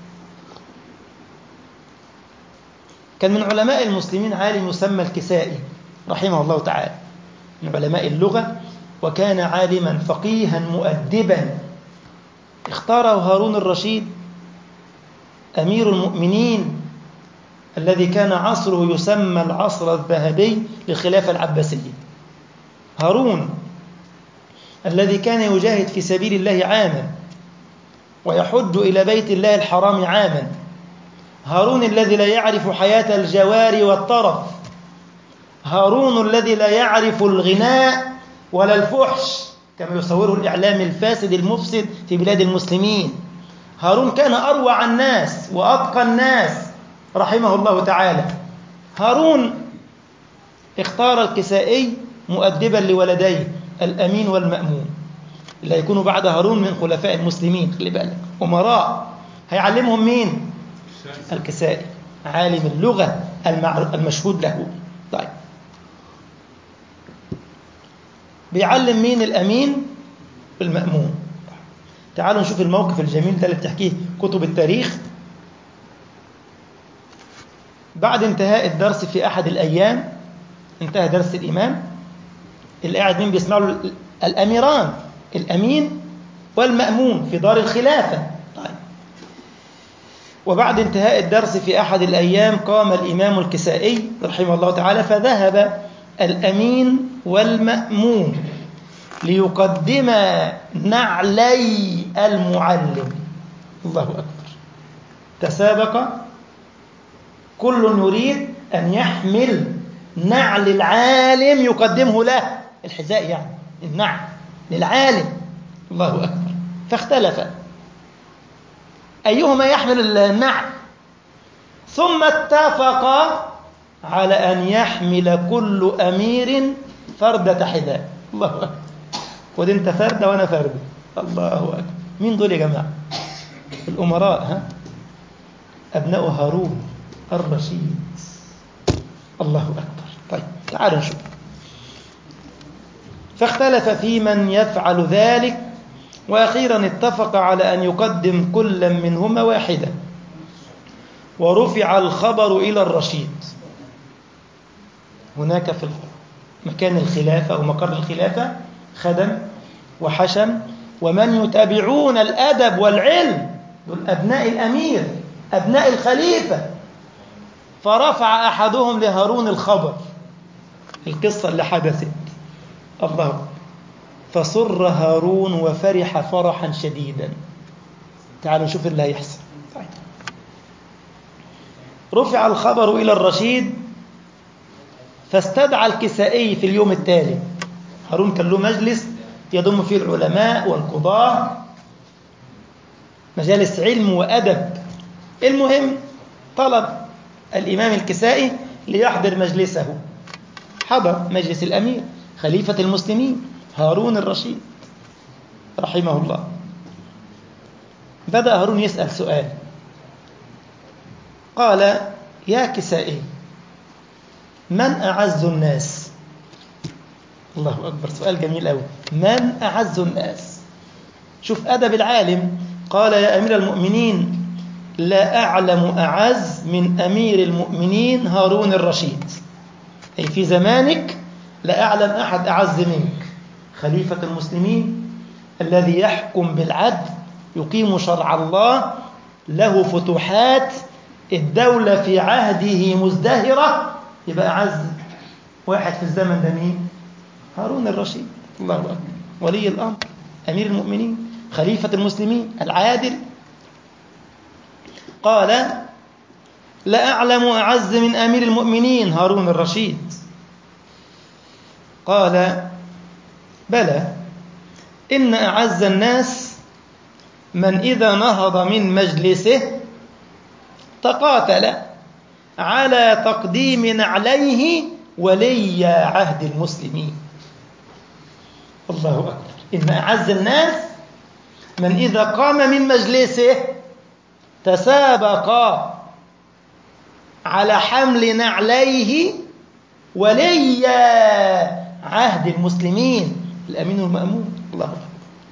كان من علماء المسلمين عالم يسمى الكسائي رحمه الله تعالى، من علماء اللغة، وكان عالما فقيها مؤدبا. اختاره هارون الرشيد أمير المؤمنين الذي كان عصره يسمى العصر الذهبي للخلافة العباسية. هارون الذي كان يجاهد في سبيل الله عاما ويحج إلى بيت الله الحرام عاما. هارون الذي لا يعرف حياة الجوار والطرف. هارون الذي لا يعرف الغناء ولا الفحش كما يصوره الإعلام الفاسد المفسد في بلاد المسلمين. هارون كان أروع الناس وأتقى الناس رحمه الله تعالى. هارون اختار الكسائي مؤدبا لولديه الأمين والمأمون، اللي هيكونوا بعد هارون من خلفاء المسلمين، خلي بالك أمراء. هيعلمهم مين؟ الكسائي عالم اللغة المشهود له. طيب بيعلم مين؟ الأمين والمأمون. تعالوا نشوف الموقف الجميل ده اللي بتحكيه كتب التاريخ. بعد انتهاء الدرس في أحد الأيام، انتهى درس الإمام، اللي قاعد مين بيسمعوا له؟ الأميران، الأمين والمأمون في دار الخلافة. طيب. وبعد انتهاء الدرس في أحد الأيام قام الإمام الكسائي رحمه الله تعالى، فذهب الأمين والمأمون ليقدم نعلي المعلم. الله أكبر. تسابق كل يريد أن يحمل نعل العالم يقدمه له، الحذاء يعني النعل للعالم. الله أكبر. فاختلف أيهما يحمل النعل، ثم اتفقا على أن يحمل كل أمير فردة حذاء. الله أكبر. ودي انت فردة وانا فردة. الله أكبر. مين دول يا جماعة؟ الأمراء، أبناء هارون الرشيد. الله أكبر. طيب تعالوا نشوف. فاختلف في من يفعل ذلك، وأخيرا اتفق على أن يقدم كل منهما واحدة، ورفع الخبر إلى الرشيد. هناك في مكان الخلافة أو مقر الخلافة خدم وحشم ومن يتابعون الأدب والعلم، دول أبناء الأمير أبناء الخليفة. فرفع أحدهم لهارون الخبر، القصة اللي حدثت. الله. فسر هارون وفرح فرحا شديدا. تعالوا نشوف اللي هيحصل. رفع الخبر إلى الرشيد، فاستدعى الكسائي في اليوم التالي. هارون كان له مجلس يضم فيه العلماء والقضاة، مجالس علم وأدب. المهم طلب الإمام الكسائي ليحضر مجلسه. حضر مجلس الأمير خليفة المسلمين هارون الرشيد رحمه الله. بدأ هارون يسأل سؤال، قال: يا كسائي، من أعز الناس؟ الله أكبر. سؤال جميل أوي. من أعز الناس؟ شوف أدب العالم. قال: يا أمير المؤمنين، لا أعلم أعز من أمير المؤمنين هارون الرشيد. أي في زمانك لا أعلم أحد أعز منك، خليفة المسلمين الذي يحكم بالعدل، يقيم شرع الله، له فتوحات، الدولة في عهده مزدهرة. يبقى أعز واحد في الزمن ده مين؟ هارون الرشيد. الله أكبر. ولي الأمر، أمير المؤمنين، خليفة المسلمين العادل. قال: لا أعلم أعز من أمير المؤمنين هارون الرشيد. قال: بلى، إن أعز الناس من إذا نهض من مجلسه تقاتل على تقديم نعليه ولي عهد المسلمين. الله أكبر. إن أعز الناس من إذا قام من مجلسه تسابق على حمل نعليه ولي عهد المسلمين الأمين المأمون. الله أكبر.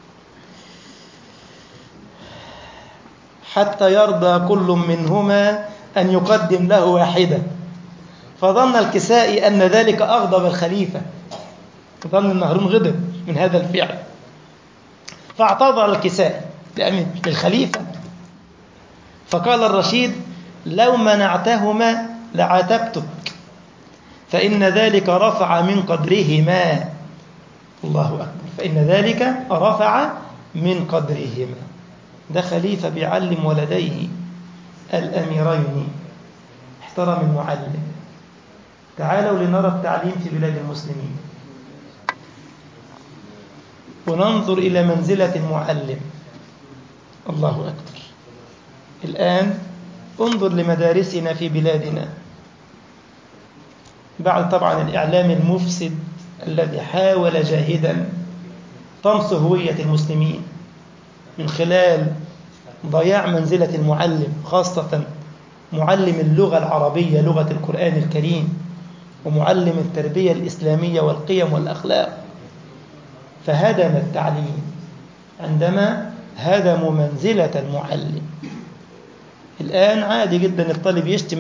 حتى يرضى كل منهما أن يقدم له واحدة. فظن الكسائي أن ذلك أغضب الخليفة، ظن أن هارون غضب من هذا الفعل، فاعتذر الكسائي للخليفة، فقال الرشيد: لو منعتهما لعاتبتك، فإن ذلك رفع من قدرهما. الله أكبر. فإن ذلك رفع من قدرهما. ده خليفة بيعلم ولديه الأميرين احترم المعلم. تعالوا لنرى التعليم في بلاد المسلمين وننظر إلى منزلة المعلم. الله أكبر. الآن انظر لمدارسنا في بلادنا بعد طبعا الإعلام المفسد الذي حاول جاهدا طمس هوية المسلمين من خلال ضياع منزلة المعلم، خاصة معلم اللغة العربية لغة القرآن الكريم، ومعلم التربية الإسلامية والقيم والأخلاق. فهدم التعليم عندما هدموا منزلة المعلم. الآن عادي جدا الطالب يشتم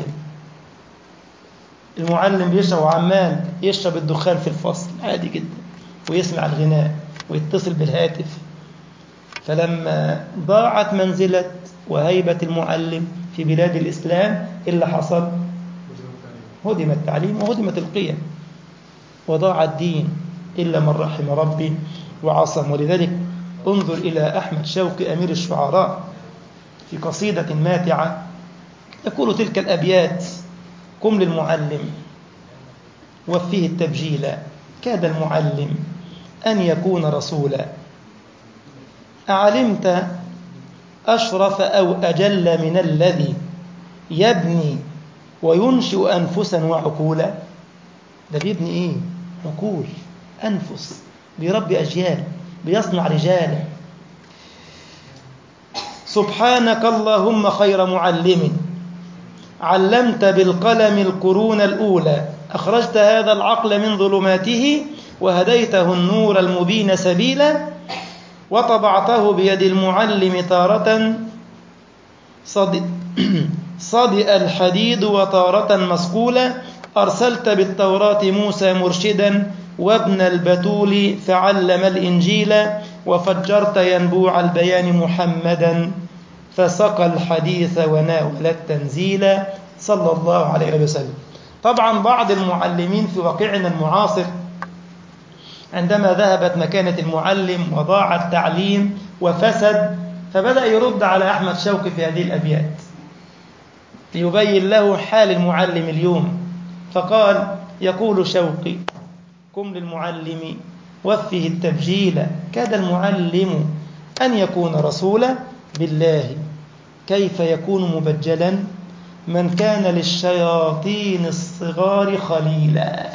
المعلم بيشرب وعمال يشرب الدخان في الفصل عادي جدا، ويسمع الغناء ويتصل بالهاتف. فلما ضاعت منزلة وهيبة المعلم في بلاد الإسلام، اللي حصل؟ هدم التعليم وهدمت القيم وضاع الدين إلا من رحم ربي وعصم. ولذلك انظر إلى أحمد شوقي أمير الشعراء في قصيدة ماتعة يقول تلك الأبيات: قم للمعلم وفيه التبجيل، كاد المعلم أن يكون رسولا، أعلمت أشرف أو أجل من الذي يبني وينشئ أنفسا وعقولا. ده بيبني إيه؟ عقول، أنفس، بيربي أجيال، بيصنع رجالا. سبحانك اللهم خير معلم علمت بالقلم القرون الأولى، أخرجت هذا العقل من ظلماته وهديته النور المبين سبيلا، وطبعته بيد المعلم تارة صدئ الحديد وتارة مسقولا، أرسلت بالتوراة موسى مرشدا وابن البتول فعلم الإنجيل، وفجرت ينبوع البيان محمدا فسقى الحديث وناول التنزيل صلى الله عليه وسلم. طبعا بعض المعلمين في واقعنا المعاصر عندما ذهبت مكانة المعلم وضاع التعليم وفسد، فبدأ يرد على أحمد شوقي في هذه الأبيات ليبين له حال المعلم اليوم. فقال: يقول شوقي: قم للمعلم وفه التبجيل، كاد المعلم أن يكون رسولا، بالله كيف يكون مبجلا من كان للشياطين الصغار خليلا.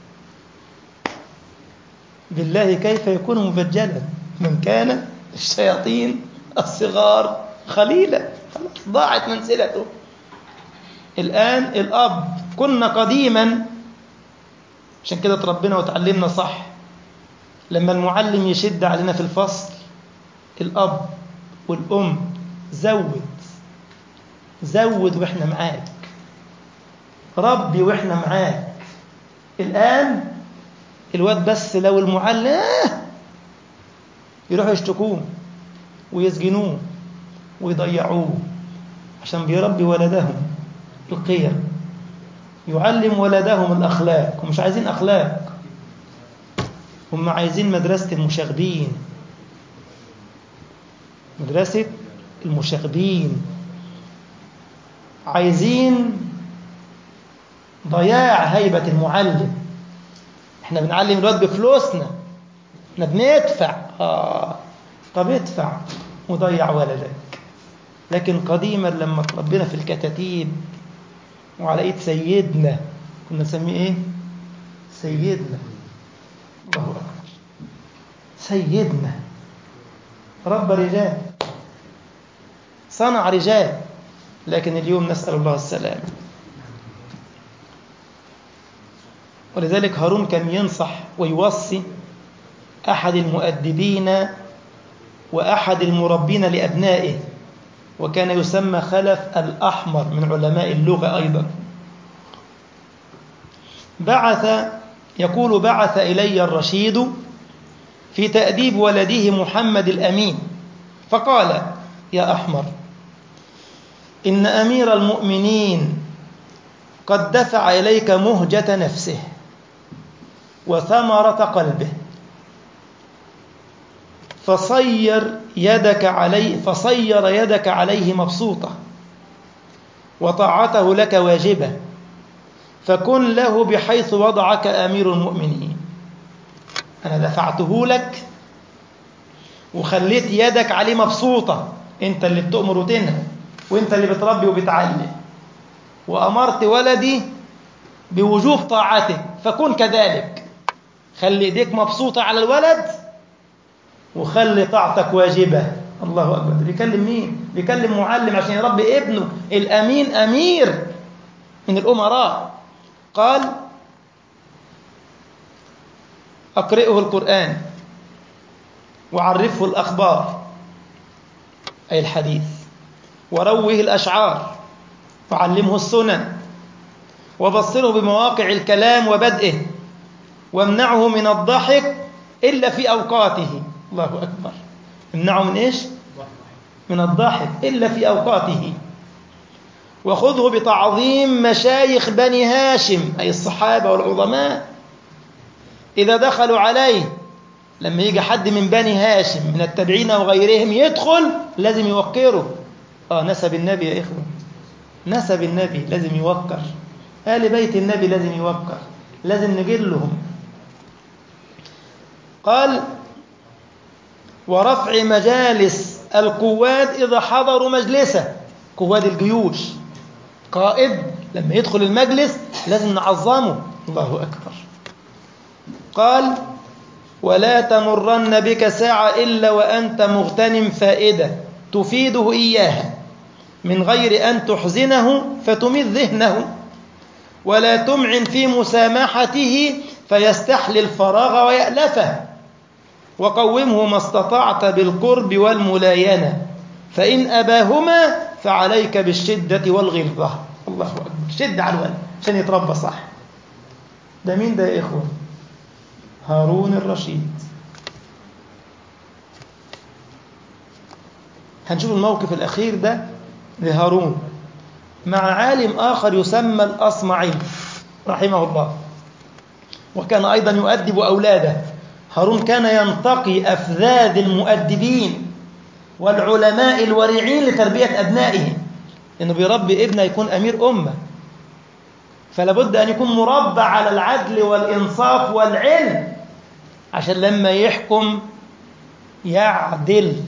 بالله كيف يكون مبجلا من كان للشياطين الصغار خليلا. خلاص ضاعت منزلته. الآن الأب، كنا قديما عشان كده تربينا وتعلمنا صح، لما المعلم يشد علينا في الفصل الأب والأم زود وإحنا معاك، ربي وإحنا معاك. الآن الواد بس لو المعلم يروحوا يشتكوه ويسجنوه ويضيعوه عشان بيربي ولدهم القيم، يعلم ولدهم الأخلاق، ومش عايزين أخلاق، هم عايزين مدرسة المشاغبين، مدرسة المشاغبين، عايزين ضياع هيبة المعلم. احنا بنعلم الواد بفلوسنا، احنا بندفع. طب ادفع وضيع ولدك. لكن قديما لما تربينا في الكتاتيب وعلى ايد سيدنا، كنا نسميه ايه؟ سيدنا. الله اكبر، سيدنا رب رجال، صنع رجال. لكن اليوم نسأل الله السلام. ولذلك هارون كان ينصح ويوصي أحد المؤدبين وأحد المربين لأبنائه، وكان يسمى خلف الأحمر من علماء اللغة أيضا. يقول بعث إلي الرشيد في تأديب ولده محمد الأمين، فقال: يا أحمر، إن أمير المؤمنين قد دفع إليك مهجة نفسه وثمرة قلبه، فصير يدك عليه مبسوطة، وطاعته لك واجبة، فكن له بحيث وضعك أمير المؤمنين. أنا دفعته لك وخليت يدك عليه مبسوطة، أنت اللي بتؤمر وتنهى، وأنت اللي بتربي وبتعلم، وأمرت ولدي بوجوب طاعتك، فكن كذلك. خلي ايديك مبسوطة على الولد وخلي طاعتك واجبة. الله أكبر. بيكلم مين؟ بيكلم معلم عشان يربي ابنه. الأمين أمير من الأمراء. قال: أقرئه القرآن وعرفه الأخبار أي الحديث، وروه الأشعار وعلمه السنن، وبصره بمواقع الكلام وبدئه، وامنعه من الضحك إلا في أوقاته. الله أكبر. امنعه من إيش؟ من الضحك إلا في أوقاته. وخذه بتعظيم مشايخ بني هاشم أي الصحابة والعظماء، إذا دخلوا عليه، لما يجي حد من بني هاشم من التابعين وغيرهم يدخل لازم يوقره. نسب النبي يا إخوة، نسب النبي لازم يوقر، آل بيت النبي لازم يوقر، لازم نجلهم. قال: ورفع مجالس القواد إذا حضروا مجلسه، قواد الجيوش، قائد لما يدخل المجلس لازم نعظمه. الله أكبر. قال: ولا تمرن بك ساعة إلا وأنت مغتنم فائدة تفيده إياها من غير أن تحزنه فتميت ذهنه، ولا تمعن في مسامحته فيستحلي الفراغ ويألفه، وقومه ما استطعت بالقرب والملاينة، فإن أباهما فعليك بالشدة والغلظة. الله أكبر. شد على الولد عشان يتربى صح. ده مين ده يا إخوة؟ هارون الرشيد. هنشوف الموقف الأخير ده لهارون مع عالم آخر يسمى الأصمعي رحمه الله، وكان أيضا يؤدب أولاده. هارون كان ينتقي أفذاذ المؤدبين والعلماء الورعين لتربية أبنائه، لأنه بيربي ابنه يكون أمير أمة، فلا بد أن يكون مربى على العدل والإنصاف والعلم عشان لما يحكم يعدل.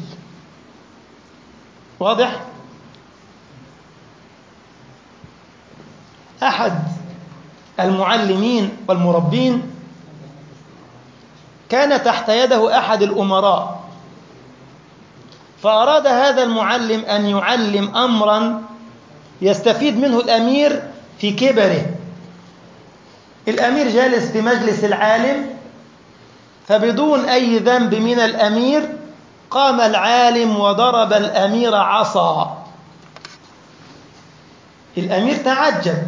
واضح؟ أحد المعلمين والمربين كان تحت يده أحد الأمراء، فأراد هذا المعلم أن يعلم أمرا يستفيد منه الأمير في كبره. الأمير جالس في مجلس العالم، فبدون أي ذنب من الأمير قام العالم وضرب الأمير عصا. الأمير تعجب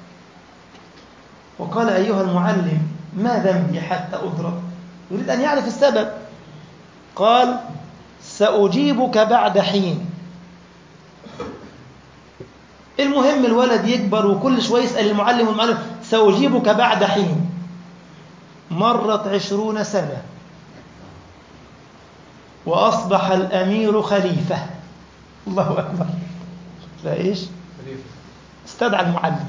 وقال: أيها المعلم، ما ذنبي حتى أضرب؟ يريد أن يعرف السبب. قال: سأجيبك بعد حين. المهم الولد يكبر وكل شوية يسأل المعلم، والمعلم: سأجيبك بعد حين. مرت 20 سنة وأصبح الأمير خليفة. الله أكبر. لا إيش؟ استدعى المعلم.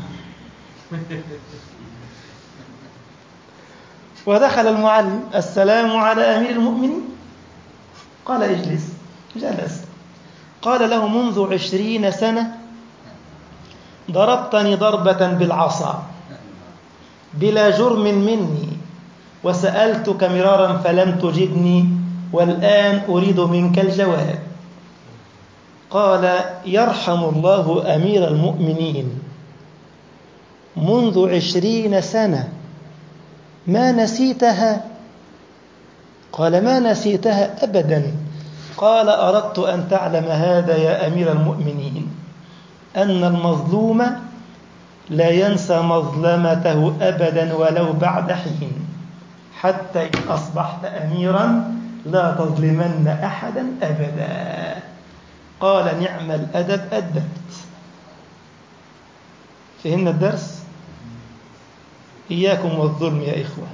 ودخل المعلم: السلام على أمير المؤمنين. قال: اجلس. جلس. قال له: منذ 20 سنة ضربتني ضربة بالعصا بلا جرم مني، وسألتك مرارا فلم تجبني، والآن أريد منك الجواب. قال: يرحم الله أمير المؤمنين، منذ 20 سنة ما نسيتها؟ قال: ما نسيتها أبدا. قال: أردت أن تعلم هذا يا أمير المؤمنين، أن المظلوم لا ينسى مظلمته أبدا ولو بعد حين، حتى إن أصبحت أميرا لا تظلمن أحدا أبدا. قال: نعم الأدب أدبت. فهمنا الدرس؟ إياكم والظلم يا إخوة.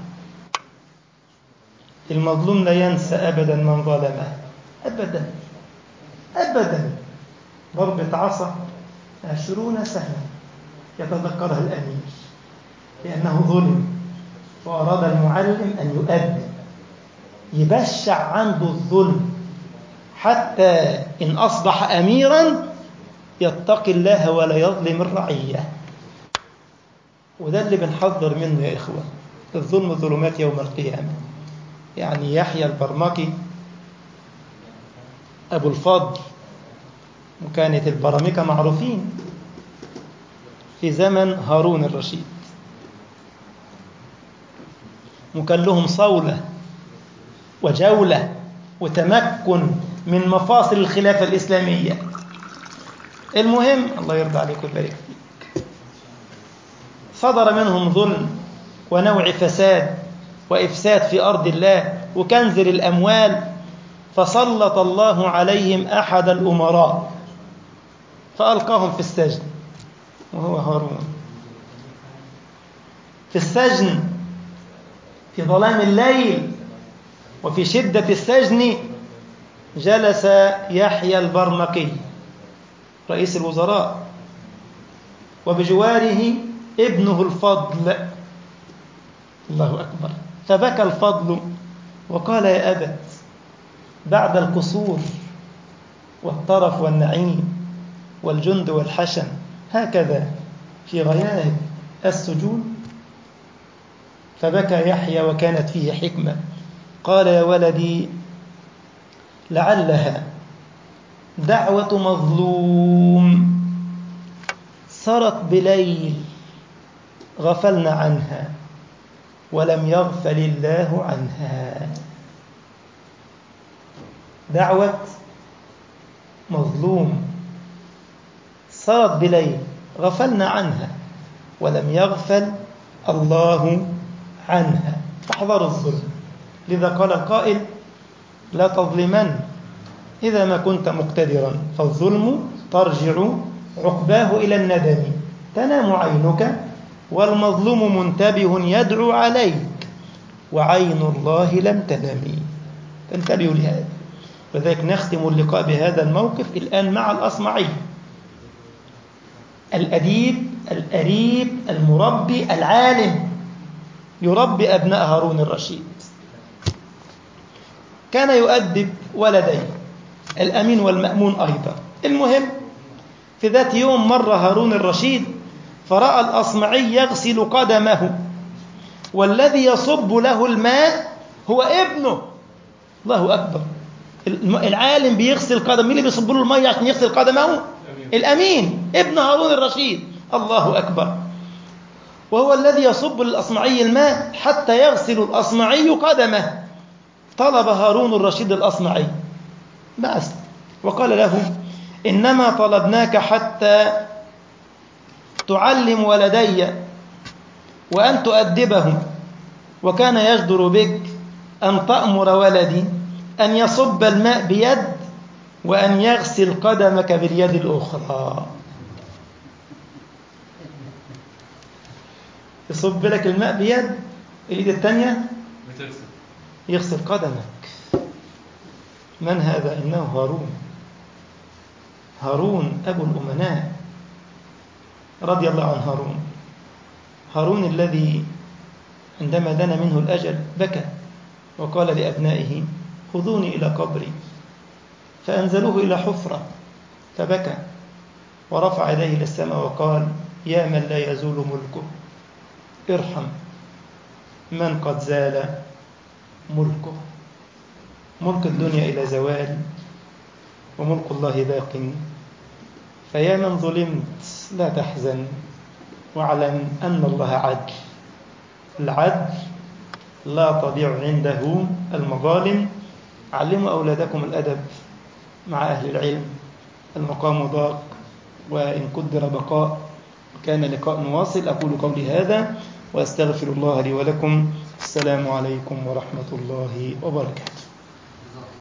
المظلوم لا ينسى أبدا من ظلمه، أبدا أبدا. ضربة عصا 20 سنة يتذكرها الأمير لأنه ظلم، وأراد المعلم أن يؤدب، يبشع عنده الظلم، حتى إن أصبح أميرا يتقي الله ولا يظلم الرعية. وده اللي بنحذر منه يا إخوة. الظلم ظلمات يوم القيامة. يعني يحيى البرمكي أبو الفضل، وكانت البرامكة معروفين في زمن هارون الرشيد، وكان لهم صولة وجولة وتمكن من مفاصل الخلافة الإسلامية. المهم، الله يرضى عليك ويبارك فيك، صدر منهم ظلم ونوع فساد وإفساد في أرض الله وكنزر الأموال، فسلط الله عليهم أحد الأمراء فألقاهم في السجن، وهو هارون. في السجن في ظلام الليل وفي شدة السجن جلس يحيى البرمكي رئيس الوزراء، وبجواره ابنه الفضل. الله أكبر. فبكى الفضل وقال: يا أبت، بعد القصور والطرف والنعيم والجند والحشم هكذا في غياهب السجون؟ فبكى يحيى وكانت فيه حكمة. قال: يا ولدي، لعلها دعوة مظلوم سرت بليل غفلنا عنها ولم يغفل الله عنها. دعوة مظلوم سرت بليل غفلنا عنها ولم يغفل الله عنها. فاحذروا الظلم. لذا قال القائل: لا تظلمن إذا ما كنت مقتدرا، فالظلم ترجع عقباه إلى الندم. تنام عينك والمظلوم منتبه يدعو عليك، وعين الله لم تنم. فانتبهوا لهذا. وذلك نختم اللقاء بهذا الموقف الآن مع الأصمعي، الأديب الأريب المربي العالم، يربي أبناء هارون الرشيد. كان يؤدب ولديه الأمين والمأمون أيضا. المهم، في ذات يوم مر هارون الرشيد فرأى الأصمعي يغسل قدمه، والذي يصب له الماء هو ابنه. الله أكبر. العالم بيغسل قدم، مين اللي بيصب له الماء عشان يغسل قدمه؟ الأمين ابن هارون الرشيد. الله أكبر. وهو الذي يصب للأصمعي الماء حتى يغسل الأصمعي قدمه. طلب هارون الرشيد الأصمعي بس، وقال له: إنما طلبناك حتى تعلم ولدي وأن تؤدبهم، وكان يجدر بك أن تأمر ولدي أن يصب الماء بيد وأن يغسل قدمك باليد الأخرى. يصب لك الماء بيد، اليد الثانية يغسل قدمك. من هذا؟ إنه هارون أبو الأمناء رضي الله عن هارون الذي عندما دنا منه الأجل بكى وقال لأبنائه خذوني إلى قبري، فأنزلوه إلى حفرة فبكى ورفع يديه إلى السماء وقال يا من لا يزول ملكه ارحم من قد زال ملكه. ملك الدنيا إلى زوال وملك الله باق، فيا من ظلمت لا تحزن واعلم أن الله عدل، العدل لا تضيع عنده المظالم. علموا أولادكم الأدب مع أهل العلم، المقام ضاق وإن قدر بقاء. كان لقاء واصل. أقول قولي هذا وأستغفر الله لي ولكم. السلام عليكم ورحمة الله وبركاته.